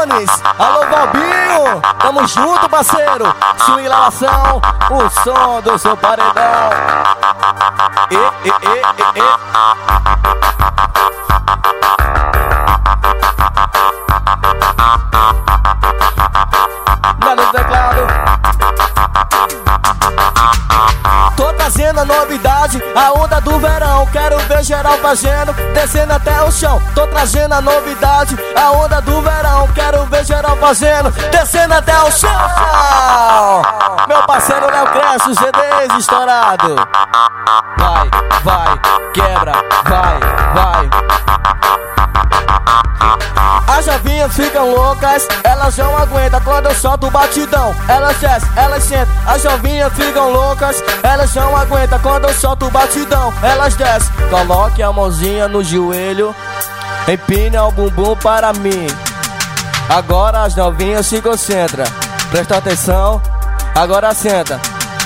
Jones, alô Valbinho, tamo junto, parceiro. Swingação, o som do seu paredão. Nada no teclado. Tô trazendo a novidade, a onda do verão. Quero ver geral fazendo, descendo até o chão. Tô trazendo a novidade, a onda do verão. Quero ver geral fazendo, descendo até o chão. Meu parceiro Léo Cresce, os CDs estourado. Vai, vai, quebra, vai, vai. As novinhas ficam loucas, elas não aguentam quando eu solto o batidão. Elas descem, elas sentam. As novinhas ficam loucas, elas não aguentam quando eu solto o batidão. Elas descem, coloque a mãozinha no joelho, empine o bumbum para mim. Agora as novinhas se concentram, presta atenção, agora senta.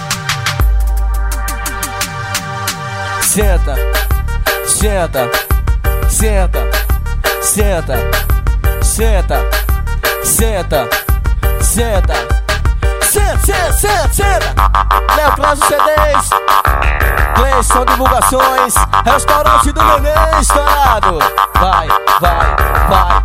Senta, senta, senta, senta. Senta, senta, senta, senta, senta, senta. Léo Cresce CDs, Cleison Divulgações, Restaurante do Neném estourado. Vai, vai, vai.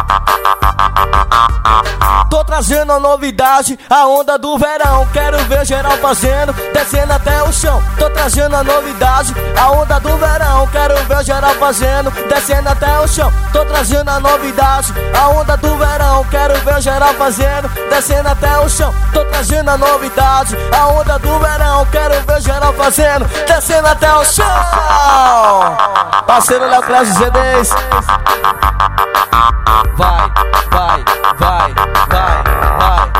Tô trazendo a novidade, a onda do verão. Quero ver geral fazendo, descendo até o chão. Tô trazendo a novidade, a onda do verão. Quero ver geral fazendo, descendo até o chão. Tô trazendo a novidade, a onda do verão. Quero ver geral fazendo, descendo até o chão. Tô trazendo a novidade, a onda do verão. Quero ver geral fazendo, descendo até o chão. Parceiro Léo Cresce CDs. Vai, vai, vai, vai, vai.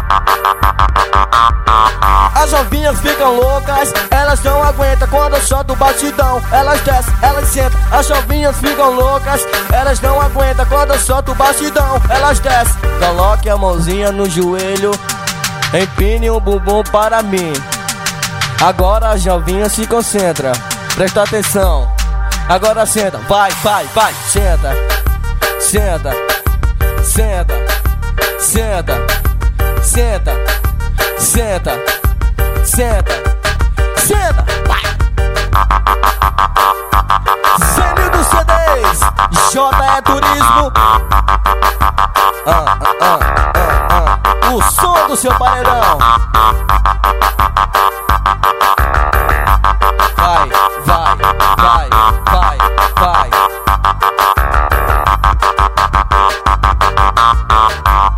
As novinhas ficam loucas, elas não aguentam quando eu solto o batidão. Elas descem, elas sentam. As novinhas ficam loucas, elas não aguentam quando eu solto o batidão. Elas descem, coloque a mãozinha no joelho, empine o bumbum para mim. Agora as novinhas se concentram, presta atenção, agora senta. Vai, vai, vai, senta, senta, senta, senta, senta, senta, senta, senta, vai. Zênio dos CDs, J é Turismo. O som do seu paredão. Vai, vai, vai, vai, vai.